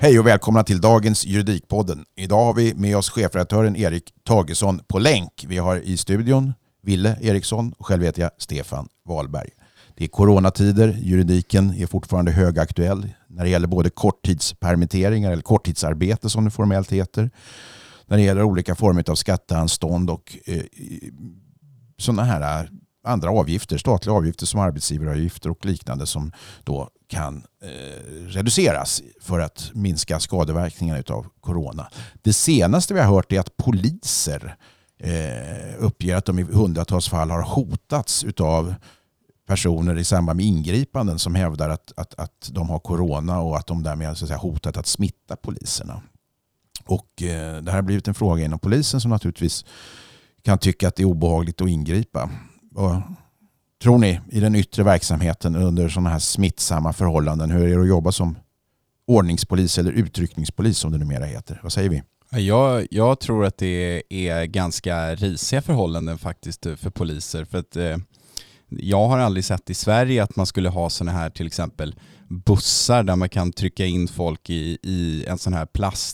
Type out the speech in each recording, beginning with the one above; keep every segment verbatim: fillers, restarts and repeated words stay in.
Hej och välkomna till dagens Juridikpodden. Idag har vi med oss chefredaktören Erik Tagesson på länk. Vi har i studion Ville Eriksson och själv heter jag Stefan Wahlberg. Det är coronatider, juridiken är fortfarande högaktuell när det gäller både korttidspermitteringar eller korttidsarbete som det formellt heter. När det gäller olika former av skatteanstånd och eh, sådana här andra avgifter, statliga avgifter som arbetsgivaravgifter och liknande som då kan eh, reduceras för att minska skadeverkningarna av corona. Det senaste vi har hört är att poliser eh, uppger att de i hundratals fall har hotats av personer i samband med ingripanden som hävdar att, att, att de har corona och att de därmed så att säga, hotat att smitta poliserna. Och eh, det här har blivit en fråga inom polisen som naturligtvis kan tycka att det är obehagligt att ingripa. Och, tror ni i den yttre verksamheten under sådana här smittsamma förhållanden, hur är det att jobba som ordningspolis eller utryckningspolis som det numera heter? Vad säger vi? Jag, jag tror att det är ganska risiga förhållanden faktiskt för poliser. För att eh, jag har aldrig sett i Sverige att man skulle ha såna här till exempel bussar där man kan trycka in folk i, i en sån här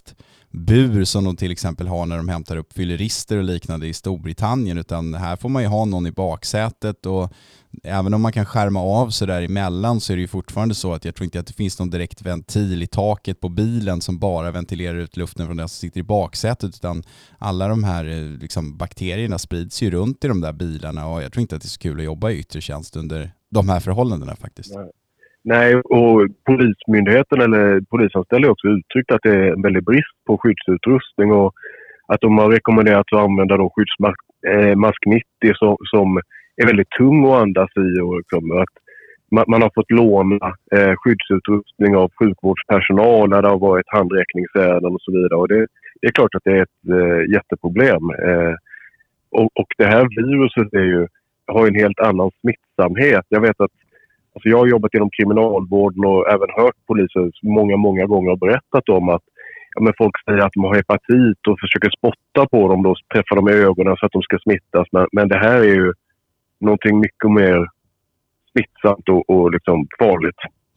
plastbur som de till exempel har när de hämtar upp fyllerister och liknande i Storbritannien, utan här får man ju ha någon i baksätet, och även om man kan skärma av så där emellan så är det ju fortfarande så att jag tror inte att det finns någon direkt ventil i taket på bilen som bara ventilerar ut luften från den som sitter i baksätet, utan alla de här liksom, bakterierna sprids ju runt i de där bilarna, och jag tror inte att det är så kul att jobba i yttre tjänst under de här förhållandena faktiskt. Nej. Nej, och polismyndigheten eller polisanställda har också uttryckt att det är en väldigt brist på skyddsutrustning och att de har rekommenderat att använda då skyddsmask eh, mask nittio som, som är väldigt tung att andas i, och liksom att man, man har fått låna eh, skyddsutrustning av sjukvårdspersonal när det har varit handräckningsärenden och så vidare, och det, det är klart att det är ett eh, jätteproblem. Eh, och, och det här viruset är ju, har en helt annan smittsamhet. Jag vet att Alltså jag har jobbat inom kriminalvården och även hört poliser många, många gånger och berättat om att ja, men folk säger att de har hepatit och försöker spotta på dem och träffa dem i ögonen så att de ska smittas. Men, men det här är ju någonting mycket mer smittsamt och, och liksom farligt.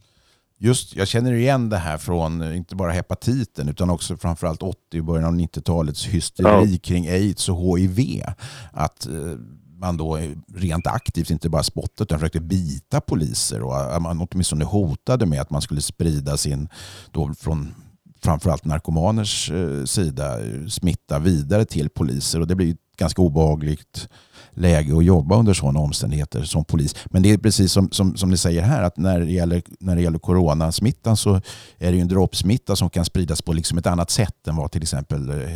Just, jag känner igen det här från inte bara hepatiten utan också framförallt åttio och början av nittiotalets hysteri ja. kring AIDS och H I V. Att eh, man då rent aktivt inte bara spottat utan försökte bita poliser, och man åtminstone hotade med att man skulle sprida sin då från framförallt narkomaners eh, sida smitta vidare till poliser, och det blir ett ganska obehagligt läge att jobba under sådana omständigheter som polis. Men det är precis som, som, som ni säger här, att när det gäller, när det gäller coronasmittan så är det ju en droppsmitta som kan spridas på liksom ett annat sätt än vad till exempel eh,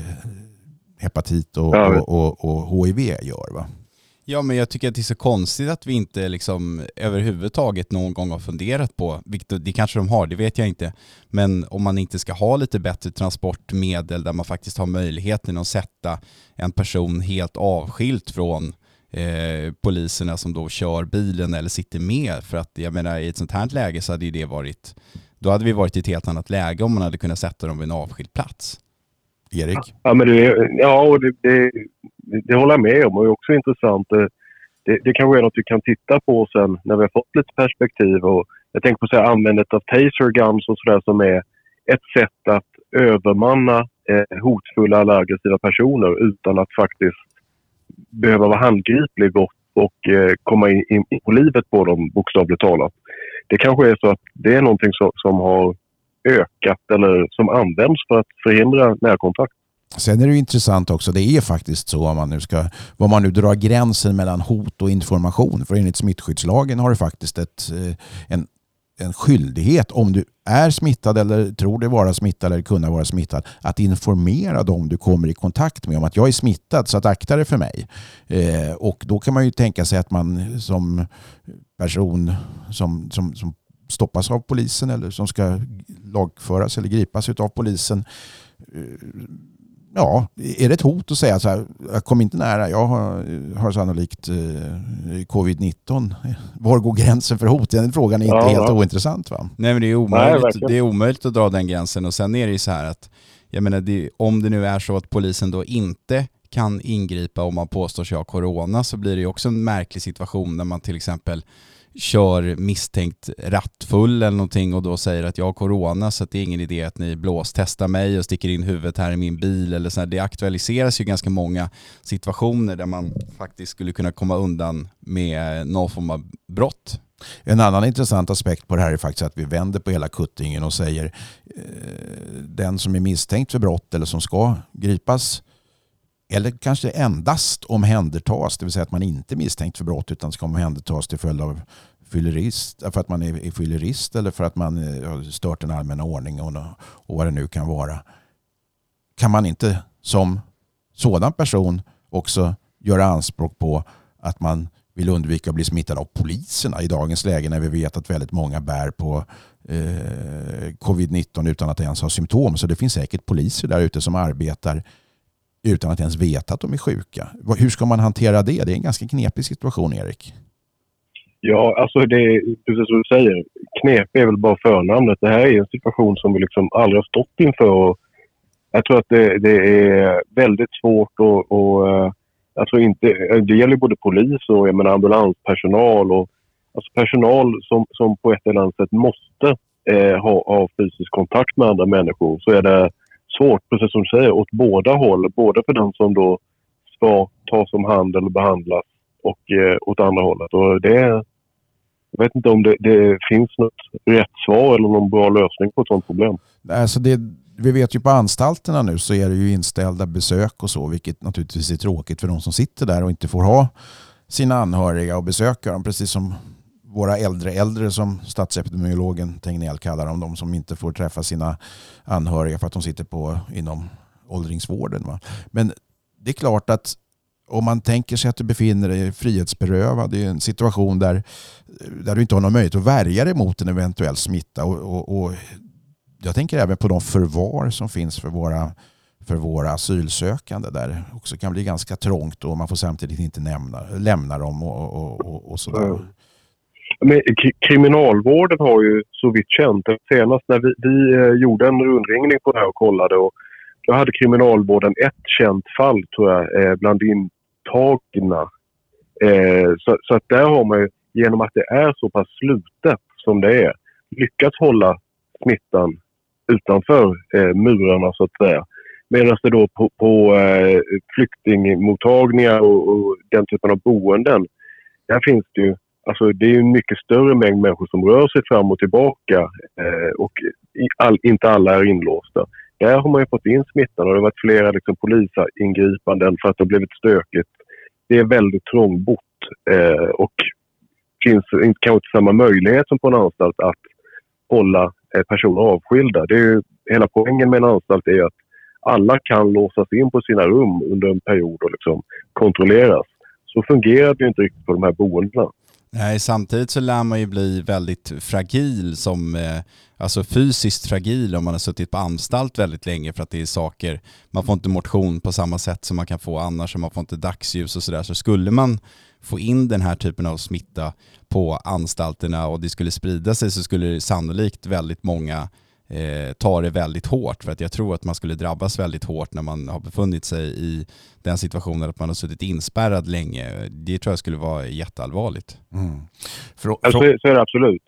hepatit och, ja. och, och, och H I V gör, va? Ja, men jag tycker att det är så konstigt att vi inte liksom överhuvudtaget någon gång har funderat på, vilket det kanske de har, det vet jag inte, men om man inte ska ha lite bättre transportmedel där man faktiskt har möjligheten att sätta en person helt avskilt från eh, poliserna som då kör bilen eller sitter med, för att jag menar i ett sånt här läge så hade ju det varit, då hade vi varit i ett helt annat läge om man hade kunnat sätta dem vid en avskild plats. Erik? Ja, men det, ja, och det, det, det håller jag med om, och det är också intressant. Det, det, det kanske är något vi kan titta på sen när vi har fått lite perspektiv. Och jag tänker på så här, användandet av taser guns och sådär, som är ett sätt att övermanna eh, hotfulla eller aggressiva personer utan att faktiskt behöva vara handgriplig och, och eh, komma in, in, in på livet på dem, bokstavligt talat. Det kanske är så att det är någonting som, som har ökat eller som används för att förhindra närkontakt. Sen är det ju intressant också, det är faktiskt så om man nu ska, vad man nu drar gränsen mellan hot och information, för enligt smittskyddslagen har du faktiskt ett, en, en skyldighet om du är smittad eller tror dig vara smittad eller kunna vara smittad att informera dem du kommer i kontakt med om att jag är smittad, så att akta dig för mig. Eh, och då kan man ju tänka sig att man som person som, som, som stoppas av polisen eller som ska lagföras eller gripas av polisen, ja, är det ett hot att säga så här, jag kommer inte nära, jag har, har sannolikt eh, covid nitton. Var går gränsen för hot? Den frågan är inte ja, helt ja. ointressant, va? Nej, men det är omöjligt, Nej, det är omöjligt att dra den gränsen, och sen är det ju så här att jag menar, det, om det nu är så att polisen då inte kan ingripa om man påstår sig ha corona, så blir det ju också en märklig situation när man till exempel kör misstänkt rattfull eller någonting och då säger att jag har corona så att det är ingen idé att ni blåstestar mig och sticker in huvudet här i min bil eller så här. Det aktualiseras ju ganska många situationer där man faktiskt skulle kunna komma undan med någon form av brott. En annan intressant aspekt på det här är faktiskt att vi vänder på hela kuttingen och säger eh, den som är misstänkt för brott eller som ska gripas eller kanske endast omhändertas, det vill säga att man inte är misstänkt för brott utan ska omhändertas till följd av fyllerist, för att man är, är fyllerist eller för att man har stört den allmänna ordningen och, och vad det nu kan vara. Kan man inte som sådan person också göra anspråk på att man vill undvika att bli smittad av poliserna i dagens läge när vi vet att väldigt många bär på eh, covid nitton utan att ens ha symptom. Så det finns säkert poliser där ute som arbetar utan att ens veta att de är sjuka. Hur ska man hantera det? Det är en ganska knepig situation, Erik. Ja, alltså det är precis som du säger. Knep är väl bara förnamnet. Det här är en situation som vi liksom aldrig har stått inför. Och jag tror att det, det är väldigt svårt och, och alltså inte, det gäller både polis och jag menar, ambulanspersonal och alltså personal som, som på ett eller annat sätt måste eh, ha, ha fysisk kontakt med andra människor. Så är det svårt, precis som du säger, åt båda håll. Både för den som då ska tas om hand eller behandlas och eh, åt andra hållet. Och det, jag vet inte om det, det finns något rätt svar eller någon bra lösning på ett sådant problem. Alltså det, vi vet ju på anstalterna nu så är det ju inställda besök och så, vilket naturligtvis är tråkigt för de som sitter där och inte får ha sina anhöriga och besöka dem, precis som våra äldre äldre som statsepidemiologen Tegnell kallar dem, de som inte får träffa sina anhöriga för att de sitter på inom åldringsvården. Va? Men det är klart att om man tänker sig att du befinner dig frihetsberövad i en situation där, där du inte har någon möjlighet att värja dig mot en eventuell smitta och, och, och jag tänker även på de förvar som finns för våra, för våra asylsökande där det också kan bli ganska trångt och man får samtidigt inte nämna, lämna dem och, och, och, och sådär. Mm. Men kriminalvården har ju så vitt känt. Senast när vi, vi gjorde en rundringning på det här och kollade och då hade kriminalvården ett känt fall tror jag bland intagna. Så, så att där har man ju, genom att det är så pass slutet som det är, lyckats hålla smittan utanför eh, murarna så att säga. Medan det då på, på eh, flyktingmottagningar och, och den typen av boenden, där finns det ju, alltså det är ju en mycket större mängd människor som rör sig fram och tillbaka eh, och i all, inte alla är inlåsta. Där har man ju fått in smittan och det har varit flera liksom, polisingripanden för att det har blivit stökigt. Det är väldigt trångbott eh, och finns inte kanske inte samma möjlighet som på en anstalt att hålla personer avskilda. Det är ju, hela poängen med en anstalt är att alla kan låsas in på sina rum under en period och liksom kontrolleras. Så fungerar det ju inte riktigt på de här boendena. Nej, samtidigt så lär man ju bli väldigt fragil som, eh, alltså fysiskt fragil om man har suttit på anstalt väldigt länge för att det är saker, man får inte motion på samma sätt som man kan få annars och man får inte dagsljus och sådär. Så skulle man få in den här typen av smitta på anstalterna och det skulle sprida sig så skulle det sannolikt väldigt många eh, ta det väldigt hårt. För att jag tror att man skulle drabbas väldigt hårt när man har befunnit sig i den situationen att man har suttit inspärrad länge. Det tror jag skulle vara jätteallvarligt. Mm. För, för... Alltså, så är det absolut.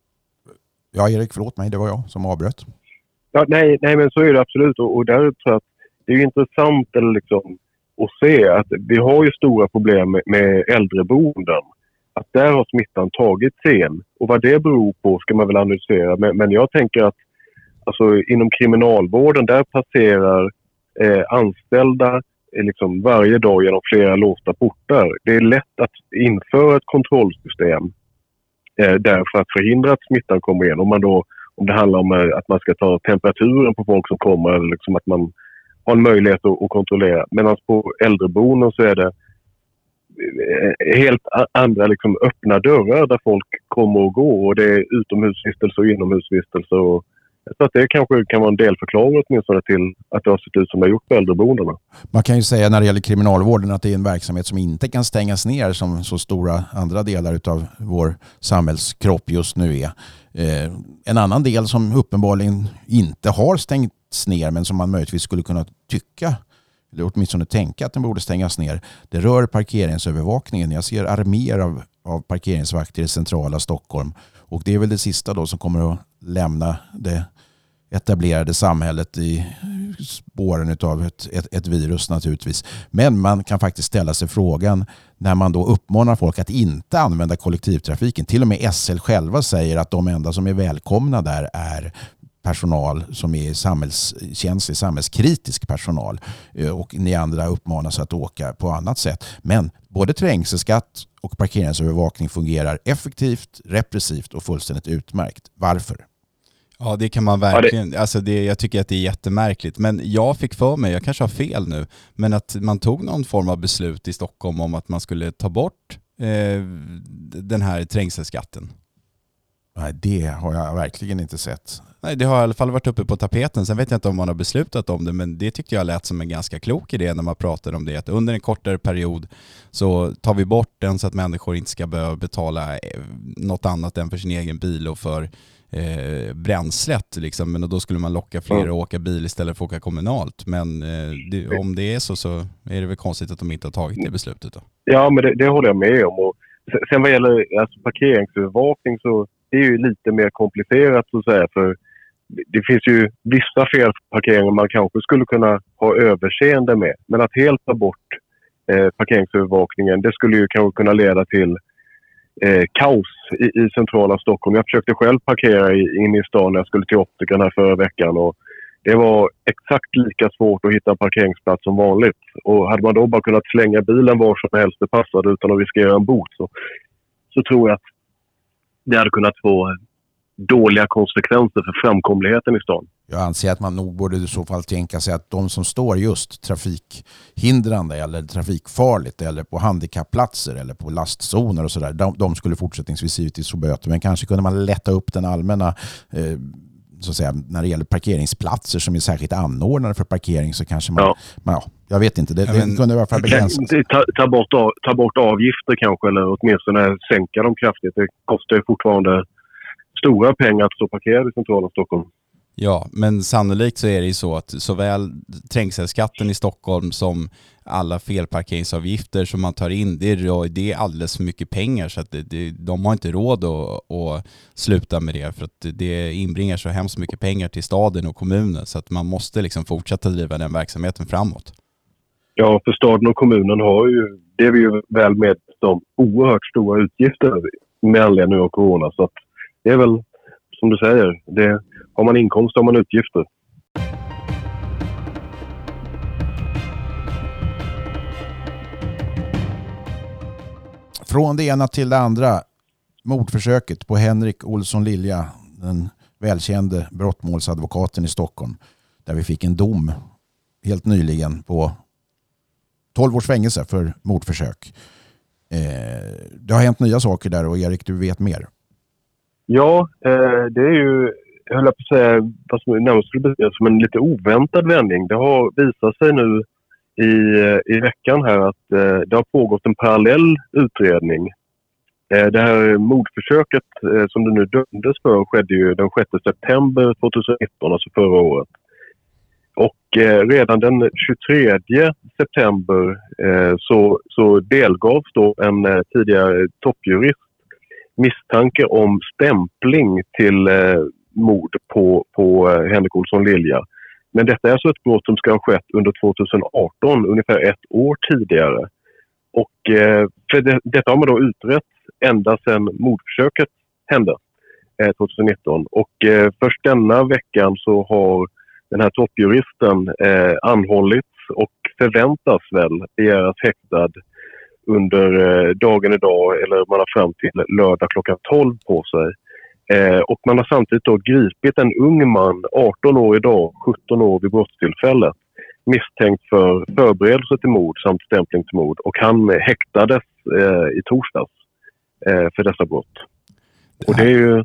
Ja, Erik, förlåt mig, det var jag som avbröt. Ja, nej, nej, men så är det absolut. Och, och där tror jag att det är intressant eller liksom och se att vi har ju stora problem med, med äldreboenden. Att där har smittan tagit sen. Och vad det beror på ska man väl analysera. Men, men jag tänker att alltså, inom kriminalvården där passerar eh, anställda eh, liksom varje dag genom flera låsta portar. Det är lätt att införa ett kontrollsystem eh, där för att förhindra att smittan kommer in. Om, man då, om det handlar om eh, att man ska ta temperaturen på folk som kommer eller liksom att man har en möjlighet att, att kontrollera. Medan på äldreboenden så är det helt andra liksom öppna dörrar där folk kommer och går. Och det är utomhusvistelse och inomhusvistelse. Och jag tror att det kanske kan vara en delförklaring åtminstone till att det har sett ut som det har gjort på äldreboendena. Man kan ju säga när det gäller kriminalvården att det är en verksamhet som inte kan stängas ner som så stora andra delar av vår samhällskropp just nu är. Eh, en annan del som uppenbarligen inte har stängts ner men som man möjligtvis skulle kunna tycka eller åtminstone tänka att den borde stängas ner. Det rör parkeringsövervakningen. Jag ser arméer av, av parkeringsvakter i centrala Stockholm. Och det är väl det sista då som kommer att lämna det etablerade samhället i spåren av ett, ett, ett virus naturligtvis. Men man kan faktiskt ställa sig frågan när man då uppmanar folk att inte använda kollektivtrafiken. Till och med S L själva säger att de enda som är välkomna där är personal som är samhällskänslig, samhällskritisk personal. Och ni andra uppmanas att åka på annat sätt. Men både trängselskatt och parkeringsövervakning fungerar effektivt, repressivt och fullständigt utmärkt. Varför? Ja, det kan man verkligen. Alltså det, jag tycker att det är jättemärkligt. Men jag fick för mig, jag kanske har fel nu, men att man tog någon form av beslut i Stockholm om att man skulle ta bort eh, den här trängselskatten. Nej, det har jag verkligen inte sett. Nej, det har i alla fall varit uppe på tapeten. Sen vet jag inte om man har beslutat om det, men det tyckte jag lät som en ganska klok idé när man pratade om det. Att under en kortare period så tar vi bort den så att människor inte ska behöva betala något annat än för sin egen bil och för eh, bränslet. Liksom. Men då skulle man locka fler att åka bil istället för att åka kommunalt. Men eh, det, om det är så så är det väl konstigt att de inte har tagit det beslutet då. Ja, men det, det håller jag med om. Och sen vad gäller alltså, parkeringsövervakning så det är ju lite mer komplicerat så att säga, för det finns ju vissa felparkeringar man kanske skulle kunna ha överseende med. Men att helt ta bort eh, parkeringsövervakningen, det skulle ju kanske kunna leda till eh, kaos i, i centrala Stockholm. Jag försökte själv parkera i, in i stan när jag skulle till optiken här förra veckan och det var exakt lika svårt att hitta parkeringsplats som vanligt. Och hade man då bara kunnat slänga bilen var som helst det passade utan att riskera en bot så, så tror jag att det hade kunnat få dåliga konsekvenser för framkomligheten i stan. Jag anser att man nog borde i så fall tänka sig att de som står just trafikhindrande eller trafikfarligt eller på handikappplatser eller på lastzoner och sådär, de, de skulle fortsättningsvis givetvis få böter. Men kanske kunde man lätta upp den allmänna eh, så att säga, när det gäller parkeringsplatser som är särskilt anordnade för parkering så kanske man, ja. man ja, jag vet inte, det, ja, det men, kunde i alla fall begränsas. Ta, ta, bort, ta bort avgifter kanske eller åtminstone sänka dem kraftigt. Det kostar ju fortfarande stora pengar att stå parkerad i centrala Stockholm. Ja, men sannolikt så är det ju så att såväl trängselskatten i Stockholm som alla felparkeringsavgifter som man tar in, det är, det är alldeles för mycket pengar så att det, det, de har inte råd att, att sluta med det för att det inbringar så hemskt mycket pengar till staden och kommunen så att man måste liksom fortsätta driva den verksamheten framåt. Ja, för staden och kommunen har ju, det är vi ju väl med om, oerhört stora utgifter med anledning av corona så att det är väl som du säger, det, har man inkomst har man utgifter. Från det ena till det andra. Mordförsöket på Henrik Olsson Lilja, den välkände brottmålsadvokaten i Stockholm, där vi fick en dom helt nyligen på tolv års fängelse för mordförsök. Eh, det har hänt nya saker där och Erik, du vet mer. Ja, eh, det är ju, jag höll på att säga, vad som närmast skulle beskrivas som en lite oväntad vändning. Det har visat sig nu i, i veckan här att eh, det har pågått en parallell utredning. Eh, det här mordförsöket eh, som det nu dömdes för skedde ju den sjätte september tjugonitton, alltså förra året. Och eh, redan den tjugotredje september eh, så, så delgavs då en eh, tidigare toppjurist misstanke om stämpling till eh, mord på, på eh, Henrik Olsson Lilja. Men detta är alltså ett brott som ska ha skett under tjugoarton, ungefär ett år tidigare. Och eh, för det, detta har man då utrett ända sedan mordförsöket hände eh, tjugonitton. Och eh, först denna veckan så har den här toppjuristen eh, anhållits och förväntas väl begäras häktad under eh, dagen idag eller man har fram till lördag klockan tolv på sig. Eh, och man har samtidigt då gripit en ung man, arton år idag, sjutton år vid brottstillfället, misstänkt för förberedelse till mord samt stämpling till mord. Och han häktades eh, i torsdags eh, för dessa brott. Och det är ju...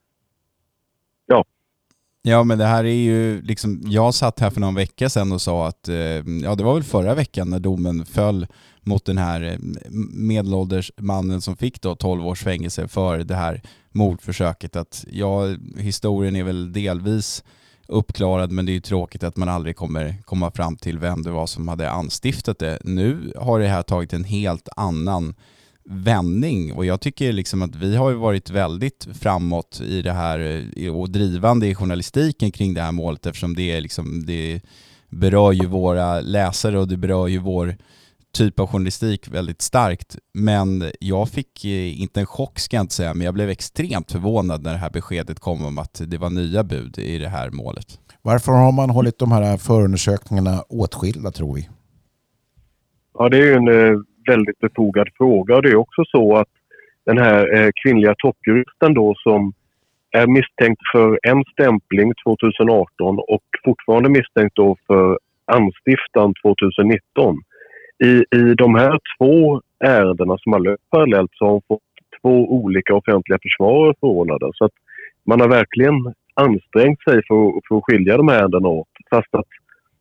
Ja. Ja, men det här är ju liksom, jag satt här för någon vecka sedan och sa att, ja det var väl förra veckan när domen föll mot den här medelålders mannen som fick då tolv års fängelse för det här mordförsöket, att ja, historien är väl delvis uppklarad, men det är ju tråkigt att man aldrig kommer komma fram till vem det var som hade anstiftat det. Nu har det här tagit en helt annan vändning, och jag tycker liksom att vi har ju varit väldigt framåt i det här och drivande i journalistiken kring det här målet, eftersom det är liksom, det berör ju våra läsare och det berör ju vår typ av journalistik väldigt starkt. Men jag fick inte en chock, ska jag inte säga, men jag blev extremt förvånad när det här beskedet kom om att det var nya bud i det här målet. Varför har man hållit de här förundersökningarna åtskilda, tror vi? Ja, det är ju en eh, väldigt befogad fråga, och det är också så att den här eh, kvinnliga toppjuristen då, som är misstänkt för en stämpling tjugoarton och fortfarande misstänkt då för anstiftan tjugonitton. I, I de här två ärendena som har löpt parallellt så har hon fått två olika offentliga försvarare förordnade. Så att man har verkligen ansträngt sig för, för att skilja de här ärendena åt, fast att,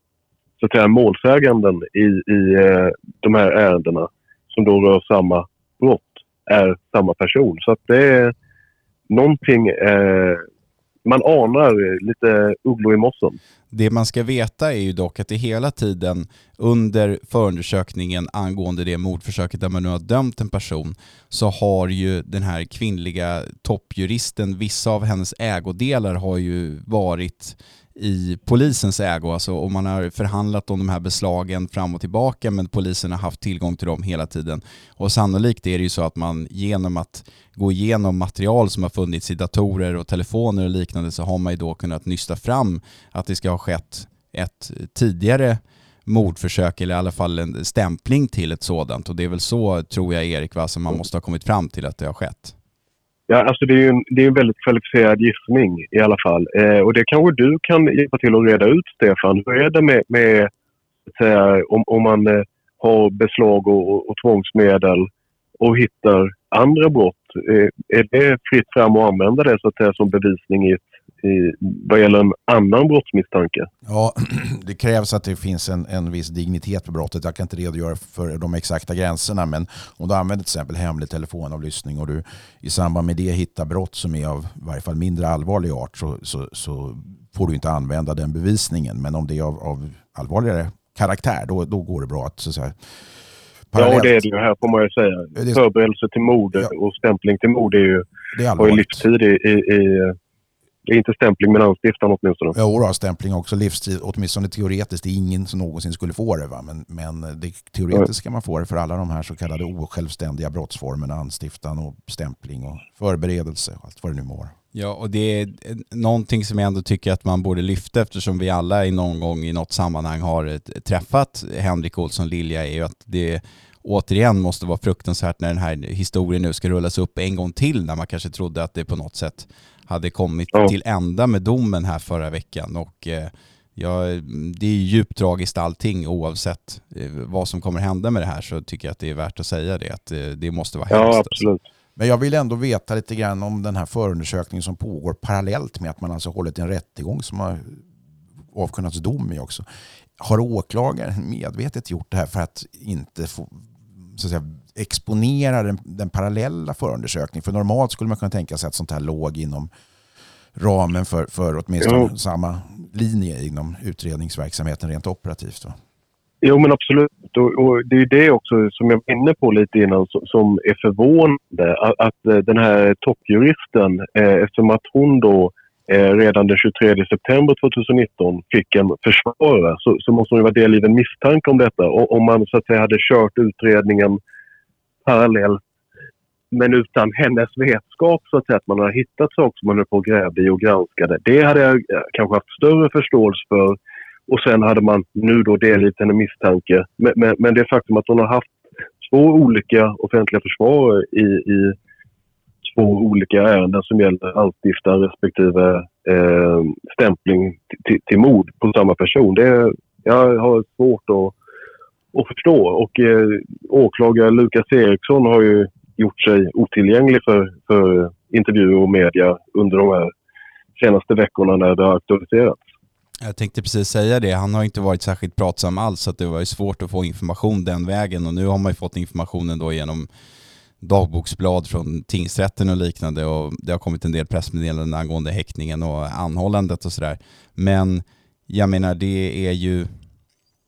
så att säga, målsäganden i, i eh, de här ärendena som då rör samma brott är samma person. Så att det är någonting, eh, man anar lite ugglor i mossen. Det man ska veta är ju dock att det hela tiden under förundersökningen angående det mordförsöket där man nu har dömt en person, så har ju den här kvinnliga toppjuristen, vissa av hennes ägodelar har ju varit i polisens ägo, alltså, och man har förhandlat om de här beslagen fram och tillbaka, men polisen har haft tillgång till dem hela tiden. Och sannolikt är det ju så att man genom att gå igenom material som har funnits i datorer och telefoner och liknande, så har man ju då kunnat nysta fram att det ska ha skett ett tidigare mordförsök, eller i alla fall en stämpling till ett sådant. Och det är väl så, tror jag, Erik, va, som man måste ha kommit fram till att det har skett. Ja, alltså det är ju en, det är en väldigt kvalificerad gissning i alla fall. Eh, och det kanske du kan hjälpa till att reda ut, Stefan. Hur är det med, med att säga, om, om man eh, har beslag och, och, och tvångsmedel och hittar andra brott? Eh, är det fritt fram att använda det så att säga som bevisning i, i, vad gäller en annan brottsmisstanke? Ja, det krävs att det finns en, en viss dignitet på brottet. Jag kan inte redogöra för de exakta gränserna, men om du använder till exempel hemlig telefonavlyssning och du i samband med det hittar brott som är av i varje fall mindre allvarlig art, så, så, så får du inte använda den bevisningen. Men om det är av, av allvarligare karaktär, då, då går det bra att så att säga, parallellt. Ja, det är det ju här, får man ju säga. Det... Förberedelse till mord ja. och stämpling till mord är ju, det är har ju livstid i, i, i det är inte stämpling men anstiftan åtminstone. Ja, då, stämpling också livstid, åtminstone teoretiskt. Det är ingen som någonsin skulle få det, va? Men, men det teoretiskt kan man få det för alla de här så kallade osjälvständiga brottsformerna, anstiftan och stämpling och förberedelse och allt vad det nu må. Ja, och det är någonting som jag ändå tycker att man borde lyfta, eftersom vi alla i någon gång i något sammanhang har träffat Henrik Olsson Lilja, är ju att det återigen måste vara fruktansvärt när den här historien nu ska rullas upp en gång till, när man kanske trodde att det på något sätt hade kommit ja. till ända med domen här förra veckan. Och eh, ja, det är djupt tragiskt allting, oavsett eh, vad som kommer hända med det här, så tycker jag att det är värt att säga det, att eh, det måste vara hemskt. Ja, absolut. Men jag vill ändå veta lite grann om den här förundersökningen som pågår parallellt med att man alltså hållit en rättegång som har avkunnats dom i också. Har åklagaren medvetet gjort det här för att inte få, så att säga, exponera den, den parallella förundersökningen? För normalt skulle man kunna tänka sig att sånt här låg inom ramen för, för åtminstone jo. samma linje inom utredningsverksamheten rent operativt, va? Jo, men absolut. Och, och det är det också som jag var inne på lite innan som, som är förvånande. Att, att den här toppjuristen, eh, eftersom att hon då eh, redan den tjugotredje september tjugonitton fick en försvarare, så, så måste hon ju vara del i en misstanke om detta. Och om man så att säga hade kört utredningen parallellt men utan hennes vetskap, så att säga, att man har hittat saker som man är på och grävde i och granskade, det hade jag kanske haft större förståelse för. Och sen hade man nu då delat henne misstanke. Men, men, men det faktum att hon har haft två olika offentliga försvarare i, i två olika ärenden som gäller anstiftan respektive eh, stämpling till, till mord på samma person, det jag har svårt att, att förstå. Och eh, åklagare Lukas Eriksson har ju gjort sig otillgänglig för, för intervjuer och media under de här senaste veckorna när det har aktualiserats. Jag tänkte precis säga det. Han har inte varit särskilt pratsam alls, så att det var ju svårt att få information den vägen. Och nu har man ju fått informationen då genom dagboksblad från tingsrätten och liknande. Och det har kommit en del pressmeddelanden angående häktningen och anhållandet och sådär. Men jag menar, det är ju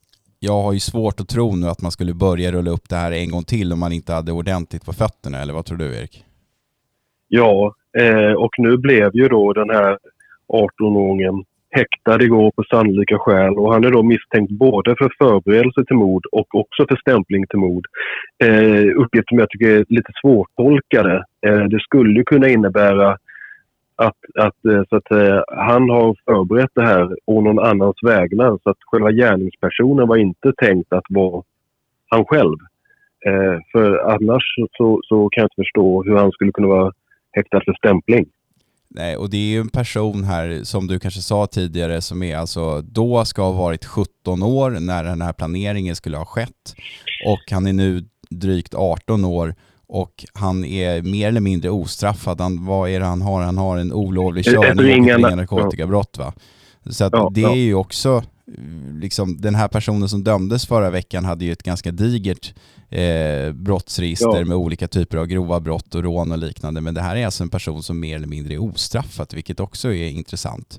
jag har ju svårt att tro nu att man skulle börja rulla upp det här en gång till om man inte hade ordentligt på fötterna, eller vad tror du, Erik? Ja, eh, och nu blev ju då den här arton-åringen häktad igår på sannolika skäl, och han är då misstänkt både för förberedelse till mord och också för stämpling till mord. Eh, uppgifter som jag tycker är lite svårtolkade. Eh, det skulle kunna innebära att, att, eh, så att eh, han har förberett det här och någon annans vägnar, så att själva gärningspersonen var inte tänkt att vara han själv. Eh, för annars så, så kan jag inte förstå hur han skulle kunna vara häktad för stämpling. Nej, och det är ju en person här, som du kanske sa tidigare, som är alltså då ska ha varit sjutton år när den här planeringen skulle ha skett, och han är nu drygt arton år och han är mer eller mindre ostraffad. Han, vad är det han har? Han har en olovlig körning och inga narkotikabrott, va? Så att ja, det ja. är ju också liksom, den här personen som dömdes förra veckan hade ju ett ganska digert eh, brottsregister ja. med olika typer av grova brott och rån och liknande, men det här är alltså en person som mer eller mindre är ostraffad, vilket också är intressant.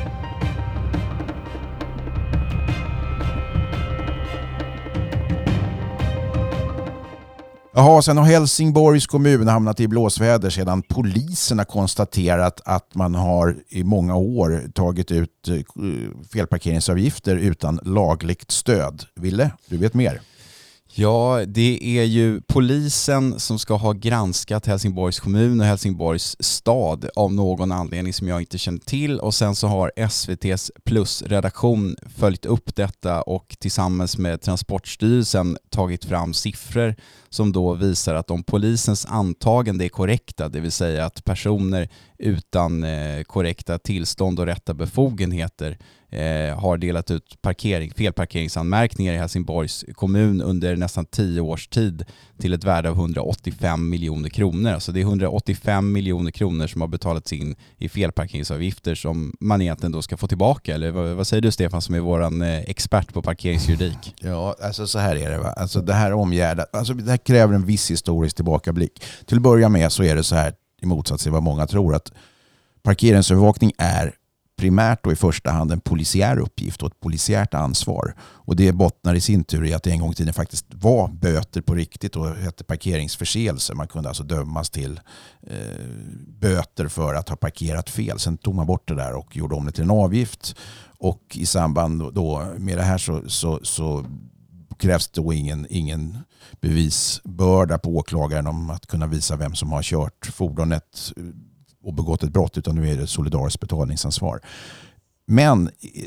Jaha, sen har Helsingborgs kommun hamnat i blåsväder sedan polisen har konstaterat att man har i många år tagit ut felparkeringsavgifter utan lagligt stöd. Ville, du vet mer? Ja, det är ju polisen som ska ha granskat Helsingborgs kommun och Helsingborgs stad av någon anledning som jag inte känner till, och sen så har S V T:s Plus-redaktion följt upp detta och tillsammans med Transportstyrelsen tagit fram siffror som då visar att om polisens antagande är korrekta, det vill säga att personer utan eh, korrekta tillstånd och rätta befogenheter eh, har delat ut parkering, felparkeringsanmärkningar i Helsingborgs kommun under nästan tio års tid till ett värde av hundraåttiofem miljoner kronor. Alltså det är hundraåttiofem miljoner kronor som har betalats in i felparkeringsavgifter som man egentligen då ska få tillbaka. Eller vad, vad säger du, Stefan, som är våran eh, expert på parkeringsjuridik? Ja, alltså så här är det, va? Alltså det här omgärdat, alltså det här kräver en viss historisk tillbakablick. Till att börja med så är det så här, i motsats till vad många tror, att parkeringsövervakning är primärt och i första hand en polisiär uppgift och ett polisiärt ansvar. Och det bottnar i sin tur i att det en gång i tiden faktiskt var böter på riktigt och hette parkeringsförseelse. Man kunde alltså dömas till eh, böter för att ha parkerat fel. Sen tog man bort det där och gjorde om det till en avgift. Och i samband då med det här så, så, så krävs det då ingen, ingen bevisbörda på åklagaren om att kunna visa vem som har kört fordonet och begått ett brott, utan nu är det solidariskt betalningsansvar. Men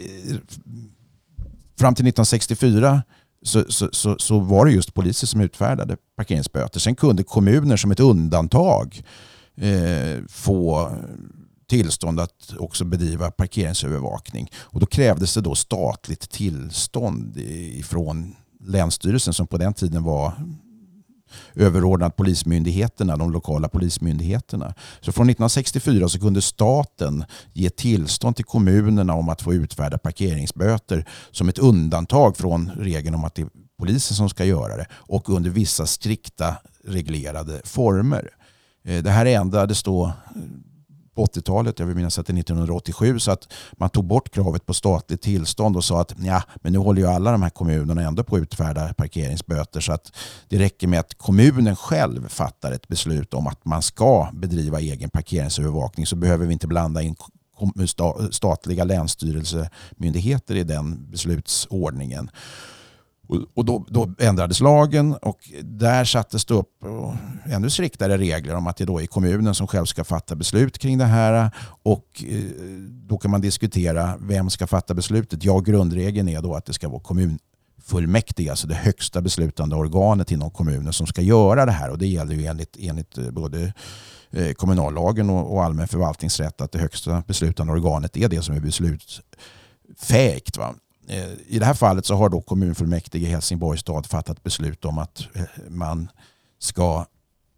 fram till nittonhundrasextiofyra så, så, så, så var det just poliser som utfärdade parkeringsböter. Sen kunde kommuner som ett undantag eh, få tillstånd att också bedriva parkeringsövervakning. Och då krävdes det då statligt tillstånd ifrån Länsstyrelsen, som på den tiden var överordnat polismyndigheterna, de lokala polismyndigheterna. Så från nittonhundrasextiofyra så kunde staten ge tillstånd till kommunerna om att få utfärda parkeringsböter som ett undantag från regeln om att det är polisen som ska göra det, och under vissa strikta reglerade former. Det här ändrades då på åttiotalet, jag vill minnas att det är nittonhundraåttiosju, så att man tog bort kravet på statligt tillstånd och sa att ja, men nu håller ju alla de här kommunerna ändå på att utfärda parkeringsböter, så att det räcker med att kommunen själv fattar ett beslut om att man ska bedriva egen parkeringsövervakning, så behöver vi inte blanda in statliga länsstyrelsemyndigheter i den beslutsordningen. Och då, då ändrades lagen, och där sattes det upp ännu striktare regler om att det då är kommunen som själv ska fatta beslut kring det här, och då kan man diskutera vem ska fatta beslutet. Ja, grundregeln är då att det ska vara kommunfullmäktige, alltså det högsta beslutande organet inom kommunen, som ska göra det här, och det gäller ju enligt, enligt både kommunallagen och, och allmän förvaltningsrätt att det högsta beslutande organet är det som är beslutsfähigt, va? I det här fallet så har då kommunfullmäktige i Helsingborgs stad fattat beslut om att man ska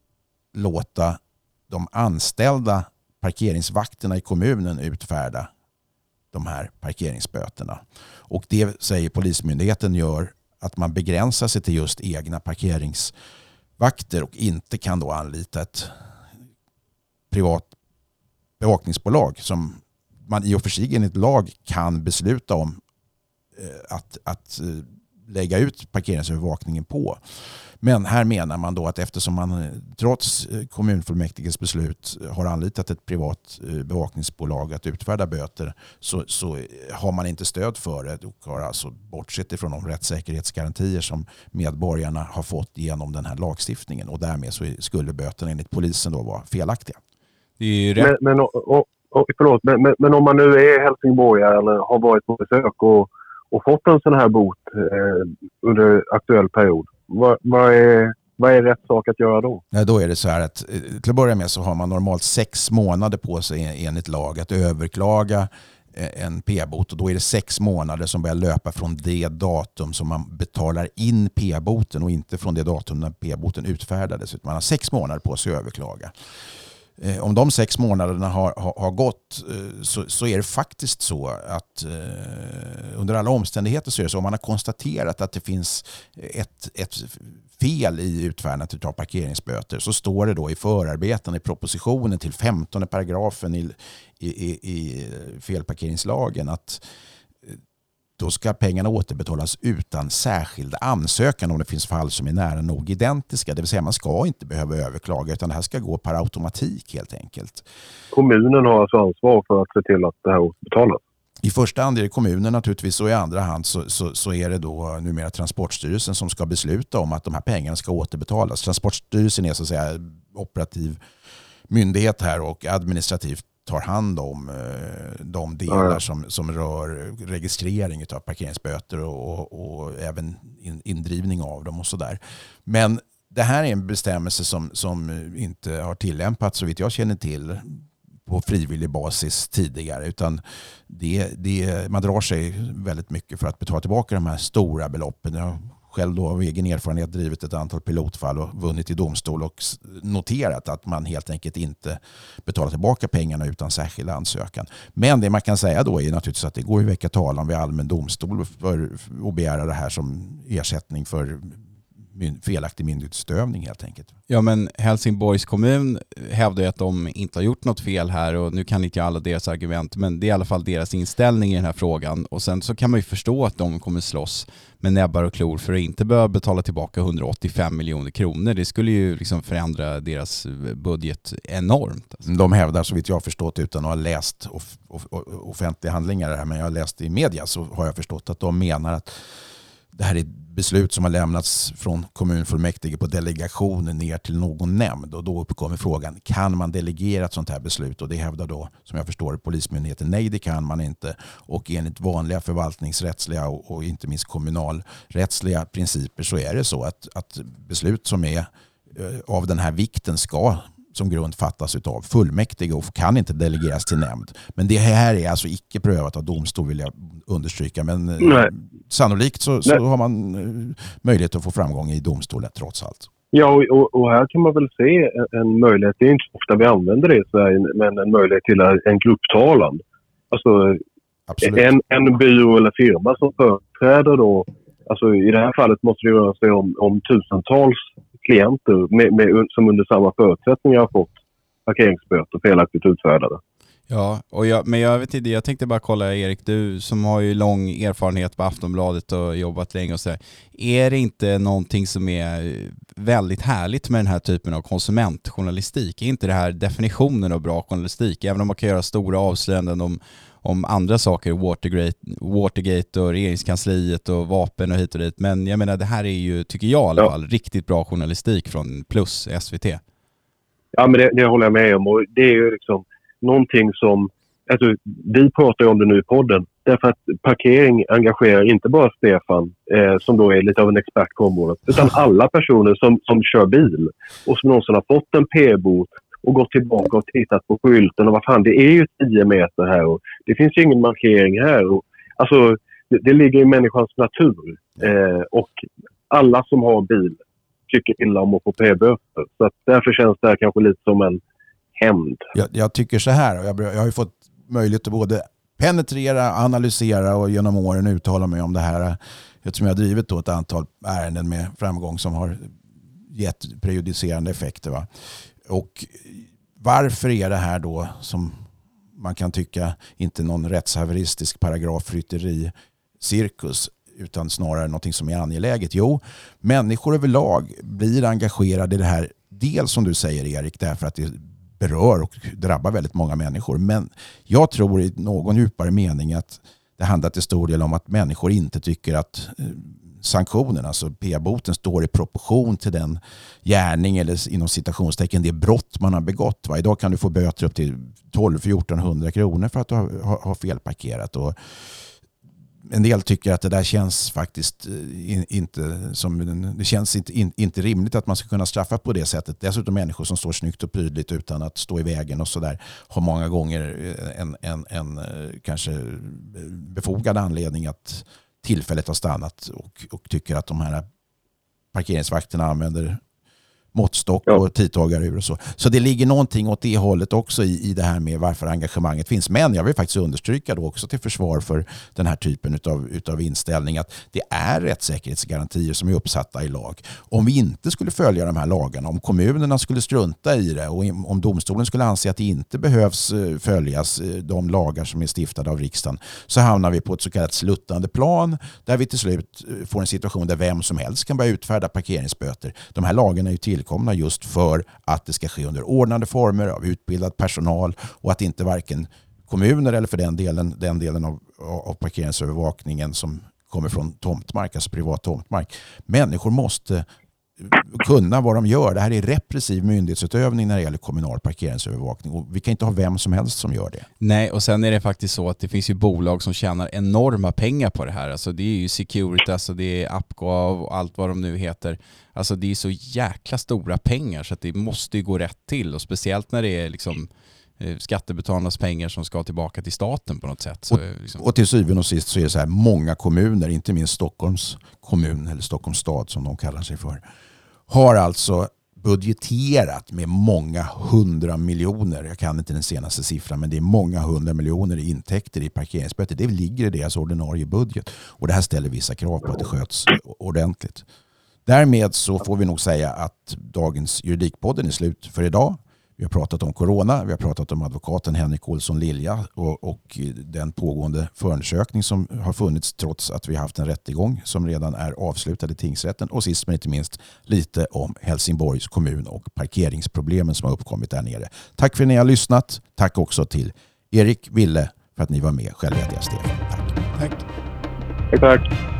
låta de anställda parkeringsvakterna i kommunen utfärda de här parkeringsböterna. Och det, säger polismyndigheten, gör att man begränsar sig till just egna parkeringsvakter och inte kan då anlita ett privat bevakningsbolag som man i och för sig enligt lag kan besluta om att, att lägga ut parkeringsövervakningen på. Men här menar man då att eftersom man trots kommunfullmäktiges beslut har anlitat ett privat bevakningsbolag att utfärda böter, så, så har man inte stöd för det och har alltså bortsett ifrån de rättssäkerhetsgarantier som medborgarna har fått genom den här lagstiftningen, och därmed så skulle böterna enligt polisen då vara felaktiga. Det är ju rätt. Men, men, och, och, förlåt, men, men, men om man nu är helsingborgare eller har varit på besök och, och fått en sån här bot eh, under aktuell period, vad, vad, är, vad är rätt sak att göra då? Ja, då är det så här att till att börja med så har man normalt sex månader på sig enligt lag att överklaga en p-bot, och då är det sex månader som börjar löpa från det datum som man betalar in p-boten och inte från det datum när p-boten utfärdades. Man har sex månader på sig att överklaga. Om de sex månaderna har, har, har gått så, så är det faktiskt så att eh, under alla omständigheter så är det så, om man har konstaterat att det finns ett, ett fel i utfärdandet av parkeringsböter, så står det då i förarbeten i propositionen till femtonde paragrafen i, i, i, i felparkeringslagen att då ska pengarna återbetalas utan särskild ansökan om det finns fall som är nära nog identiska. Det vill säga man ska inte behöva överklaga, utan det här ska gå per automatik helt enkelt. Kommunen har alltså ansvar för att se till att det här återbetalas? I första hand är det kommunen naturligtvis, och i andra hand så, så, så är det då numera Transportstyrelsen som ska besluta om att de här pengarna ska återbetalas. Transportstyrelsen är så att säga operativ myndighet här och administrativt tar hand om eh, de delar ja. som, som rör registrering av parkeringsböter och, och, och även in, indrivning av dem och sådär. Men det här är en bestämmelse som, som inte har tillämpats så vitt jag känner till på frivillig basis tidigare, utan det, det, man drar sig väldigt mycket för att betala tillbaka de här stora beloppen. Jag har själv då av egen erfarenhet drivit ett antal pilotfall och vunnit i domstol och noterat att man helt enkelt inte betalar tillbaka pengarna utan särskild ansökan. Men det man kan säga då är naturligtvis att det går att väcka talan vid allmän domstol för att begära det här som ersättning för felaktig myndighetsutövning helt enkelt. Ja, men Helsingborgs kommun hävdar ju att de inte har gjort något fel här, och nu kan inte alla deras argument, men det är i alla fall deras inställning i den här frågan. Och sen så kan man ju förstå att de kommer slåss med näbbar och klor för att inte behöva betala tillbaka hundraåttiofem miljoner kronor. Det skulle ju liksom förändra deras budget enormt. Alltså. De hävdar, så vitt jag har förstått utan att ha läst off- off- offentliga handlingar här, men jag har läst i media, så har jag förstått att de menar att det här är beslut som har lämnats från kommunfullmäktige på delegationen ner till någon nämnd, och då uppkommer frågan, kan man delegera ett sånt här beslut? Och det hävdar då, som jag förstår, polismyndigheten, nej det kan man inte. Och enligt vanliga förvaltningsrättsliga och, och inte minst kommunalrättsliga principer så är det så att, att beslut som är eh, av den här vikten ska som grund fattas av fullmäktige och kan inte delegeras till nämnd. Men det här är alltså icke prövat av domstol, vill jag understryka. Men Nej. sannolikt så, så har man möjlighet att få framgång i domstolen trots allt. Ja, och, och här kan man väl se en möjlighet, det är inte ofta vi använder det i Sverige, men en möjlighet till en grupptalan. Alltså en, en byrå eller firma som företräder då, alltså i det här fallet måste det röra sig om, om tusentals klienter med, med, som under samma förutsättningar har fått parkeringsböter felaktigt utfärdade. Ja, och jag, men jag vet inte, jag tänkte bara kolla, Erik, du som har ju lång erfarenhet på Aftonbladet och jobbat länge och så där. Är det inte någonting som är väldigt härligt med den här typen av konsumentjournalistik? Är inte det här definitionen av bra journalistik? Även om man kan göra stora avslöjanden om om andra saker, Watergate, Watergate och regeringskansliet och vapen och hit och dit. Men jag menar, det här är ju, tycker jag i alla ja. fall, riktigt bra journalistik från Plus, S V T. Ja, men det, det håller jag med om. Och det är ju liksom någonting som, alltså, vi pratar ju om det nu i podden. Därför att parkering engagerar inte bara Stefan, eh, som då är lite av en expert på området, utan alla personer som, som kör bil och som någonsin har fått en p-bot och gått tillbaka och tittat på skylten och vad fan, det är ju tio meter här och det finns ju ingen markering här. Och, alltså, det, det ligger i människans natur. Eh, och alla som har bil tycker illa om att få p-böter. Så att därför känns det här kanske lite som en hämnd. Jag, jag tycker så här, och jag, jag har ju fått möjlighet att både penetrera, analysera och genom åren uttala mig om det här. Eftersom jag har drivit då ett antal ärenden med framgång som har gett prejudicerande effekter. Va? Och varför är det här då, som man kan tycka, inte någon rättshaveristisk paragrafrytteri cirkus? utan snarare någonting som är angeläget. Jo, människor överlag blir engagerade i det här. Dels som du säger, Erik, därför att det berör och drabbar väldigt många människor. Men jag tror i någon djupare mening att det handlar till stor del om att människor inte tycker att sanktionen, alltså p-boten, står i proportion till den gärning eller inom citationstecken det brott man har begått. Va? Idag kan du få böter upp till tolv till fjorton hundra kronor för att du har, har, har felparkerat. Och en del tycker att det där känns faktiskt in, inte som det känns inte, in, inte rimligt att man ska kunna straffa på det sättet. Dessutom människor som står snyggt och prydligt utan att stå i vägen och så där har många gånger en, en, en kanske befogad anledning att tillfället har stannat och, och tycker att de här parkeringsvakterna använder måttstock ja. och tidtagarur och så. Så det ligger någonting åt det hållet också i, i det här med varför engagemanget finns. Men jag vill faktiskt understryka då också till försvar för den här typen utav, utav inställning att det är rättssäkerhetsgarantier som är uppsatta i lag. Om vi inte skulle följa de här lagarna, om kommunerna skulle strunta i det och om domstolen skulle anse att det inte behövs följas de lagar som är stiftade av riksdagen, så hamnar vi på ett så kallat sluttande plan där vi till slut får en situation där vem som helst kan börja utfärda parkeringsböter. De här lagarna är ju till komna just för att det ska ske under ordnade former av utbildad personal och att inte varken kommuner eller för den delen, den delen av, av parkeringsövervakningen som kommer från tomtmark, alltså privat tomtmark. Människor måste kunna vad de gör. Det här är repressiv myndighetsutövning när det gäller kommunal parkeringsövervakning och vi kan inte ha vem som helst som gör det. Nej, och sen är det faktiskt så att det finns ju bolag som tjänar enorma pengar på det här. Alltså det är ju Securitas, alltså det är Apgav och allt vad de nu heter. Alltså det är så jäkla stora pengar så att det måste ju gå rätt till och speciellt när det är liksom skattebetalarnas pengar som ska tillbaka till staten på något sätt. Så och, liksom... och till syvende och sist så är det så här, många kommuner, inte minst Stockholms kommun eller Stockholms stad som de kallar sig för, har alltså budgeterat med många hundra miljoner. Jag kan inte den senaste siffran, men det är många hundra miljoner i intäkter i parkeringsböter. Det ligger i deras ordinarie budget. Och det här ställer vissa krav på att det sköts ordentligt. Därmed så får vi nog säga att dagens Juridikpodden är slut för idag. Vi har pratat om corona, vi har pratat om advokaten Henrik Olsson Lilja och, och den pågående förundersökning som har funnits trots att vi har haft en rättegång som redan är avslutad i tingsrätten. Och sist men inte minst lite om Helsingborgs kommun och parkeringsproblemen som har uppkommit där nere. Tack för att ni har lyssnat. Tack också till Erik, Ville för att ni var med. Själv heter jag Stefan. Tack. Tack. Tack.